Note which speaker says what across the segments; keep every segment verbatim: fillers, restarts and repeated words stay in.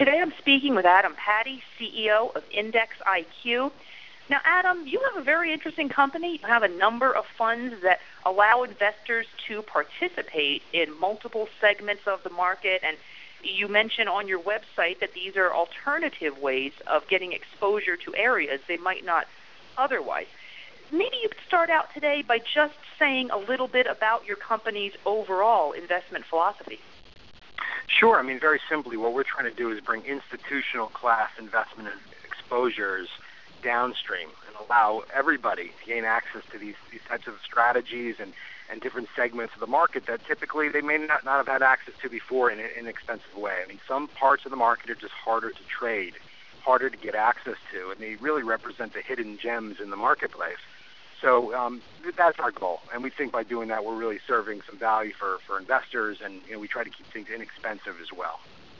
Speaker 1: Today I'm speaking with Adam Patty, C E O of Index I Q. Now, Adam, you have a very interesting company. You have a number of funds that allow investors to participate in multiple segments of the market, and you mention on your website that these are alternative ways of getting exposure to areas they might not otherwise. Maybe you could start out today by just saying a little bit about your company's overall investment philosophy.
Speaker 2: Sure. I mean, very simply, what we're trying to do is bring institutional class investment exposures downstream and allow everybody to gain access to these, these types of strategies and, and different segments of the market that typically they may not, not have had access to before in an inexpensive way. I mean, some parts of the market are just harder to trade, harder to get access to, and they really represent the hidden gems in the marketplace. So um, that's our goal, and we think by doing that we're really serving some value for, for investors, and you know, we try to keep things inexpensive as well.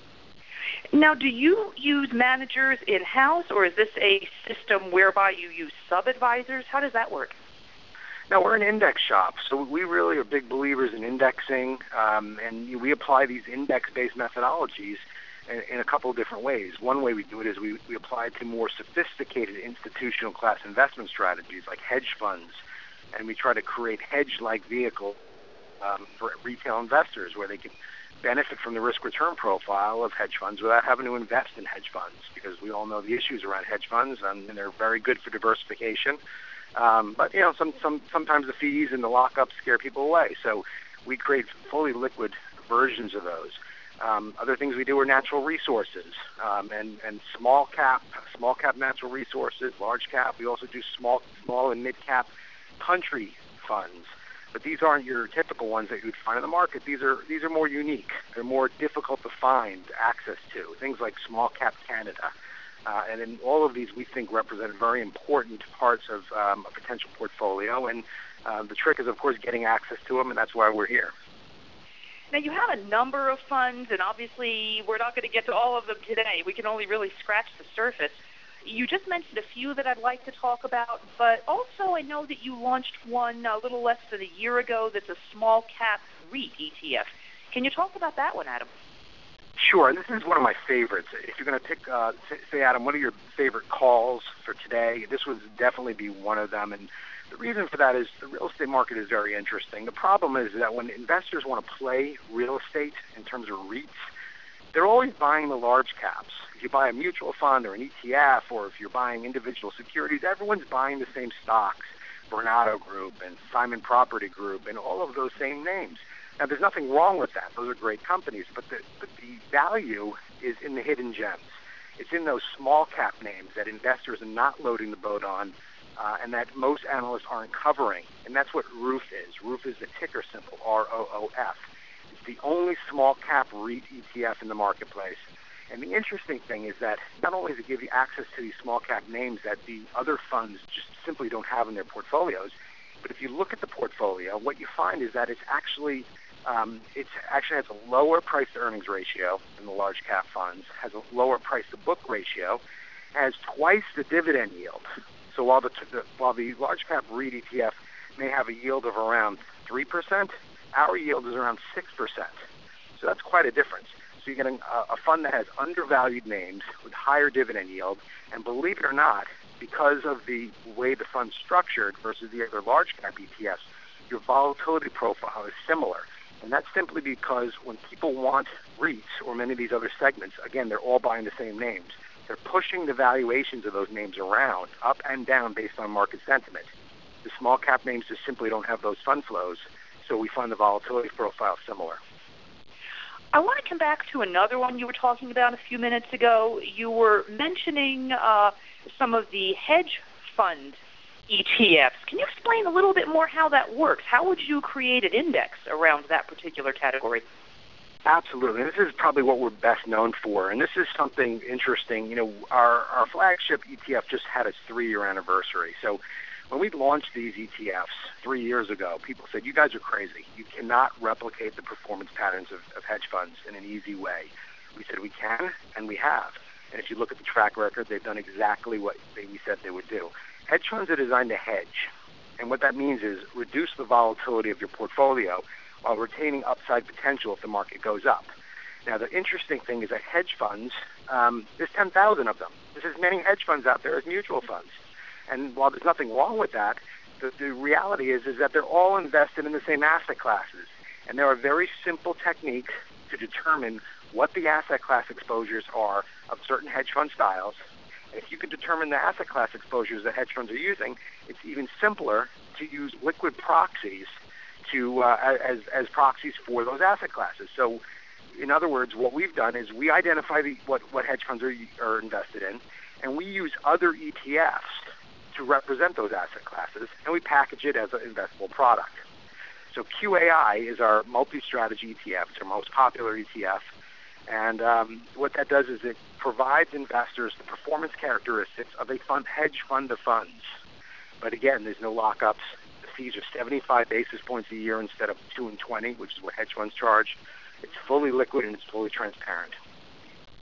Speaker 1: Now, do you use managers in-house, or is this a system whereby you use sub-advisors? How does that work?
Speaker 2: Now, we're an index shop, so we really are big believers in indexing, um, and we apply these index-based methodologies in, in a couple of different ways. One way we do it is we, we apply it to more sophisticated institutional class investment strategies like hedge funds, and we try to create hedge-like vehicles um, for retail investors where they can benefit from the risk-return profile of hedge funds without having to invest in hedge funds, because we all know the issues around hedge funds, and, and they're very good for diversification. Um, but, you know, some, some, sometimes the fees and the lockups scare people away. So we create fully liquid versions of those. Um, other things we do are natural resources um, and, and small cap, small cap natural resources, large cap. We also do small, small and mid cap country funds. But these aren't your typical ones that you'd find in the market. These are these are more unique. They're more difficult to find access to. Things like small cap Canada. Uh, and in all of these, we think represent very important parts of um, a potential portfolio. And uh, the trick is, of course, getting access to them, and that's why we're here.
Speaker 1: Now, you have a number of funds, and obviously we're not going to get to all of them today. We can only really scratch the surface. You just mentioned a few that I'd like to talk about, but also I know that you launched one a little less than a year ago that's a small cap REIT E T F. Can you talk about that one, Adam?
Speaker 2: Sure, and this is one of my favorites. If you're going to pick, uh, say, Adam, what are your favorite calls for today? This would definitely be one of them, and the reason for that is the real estate market is very interesting. The problem is that when investors want to play real estate in terms of REITs, they're always buying the large caps. If you buy a mutual fund or an E T F, or if you're buying individual securities, everyone's buying the same stocks, Vornado Group and Simon Property Group and all of those same names. Now, there's nothing wrong with that. Those are great companies, but the, but the value is in the hidden gems. It's in those small cap names that investors are not loading the boat on, uh, and that most analysts aren't covering. And that's what R O O F is. R O O F is the ticker symbol, R O O F. It's the only small cap REIT E T F in the marketplace. And the interesting thing is that not only does it give you access to these small cap names that the other funds just simply don't have in their portfolios, but if you look at the portfolio, what you find is that it's actually um, it's actually has a lower price to earnings ratio than the large cap funds, has a lower price to book ratio, has twice the dividend yield. So while the, the while the large cap REIT E T F may have a yield of around three percent, our yield is around six percent. So that's quite a difference. So you're getting a, a fund that has undervalued names with higher dividend yield, and believe it or not, because of the way the fund's structured versus the other large cap E T Fs, your volatility profile is similar. And that's simply because when people want REITs or many of these other segments, again, they're all buying the same names. They're pushing the valuations of those names around, up and down based on market sentiment. The small cap names just simply don't have those fund flows, so we find the volatility profile similar.
Speaker 1: I want to come back to another one you were talking about a few minutes ago. You were mentioning uh, some of the hedge fund E T Fs. Can you explain a little bit more how that works? How would you create an index around that particular category?
Speaker 2: Absolutely. This is probably what we're best known for, and this is something interesting. You know, our, our flagship E T F just had its three-year anniversary. So when we launched these E T Fs three years ago, people said, you guys are crazy. You cannot replicate the performance patterns of, of hedge funds in an easy way. We said we can, and we have. And if you look at the track record, they've done exactly what they, we said they would do. Hedge funds are designed to hedge. And what that means is reduce the volatility of your portfolio while retaining upside potential if the market goes up. Now, the interesting thing is that hedge funds, um, there's ten thousand of them. There's as many hedge funds out there as mutual funds. And while there's nothing wrong with that, the, the reality is, is that they're all invested in the same asset classes. And there are very simple techniques to determine what the asset class exposures are of certain hedge fund styles. And if you can determine the asset class exposures that hedge funds are using, it's even simpler to use liquid proxies to uh, as, as proxies for those asset classes. So, in other words, what we've done is we identify the, what, what hedge funds are, are invested in, and we use other E T Fs to represent those asset classes, and we package it as an investable product. So Q A I is our multi-strategy E T F. It's our most popular E T F. And um, what that does is it provides investors the performance characteristics of a fund, hedge fund of funds. But again, there's no lockups. The fees are seventy-five basis points a year instead of two and twenty, which is what hedge funds charge. It's fully liquid and it's fully transparent.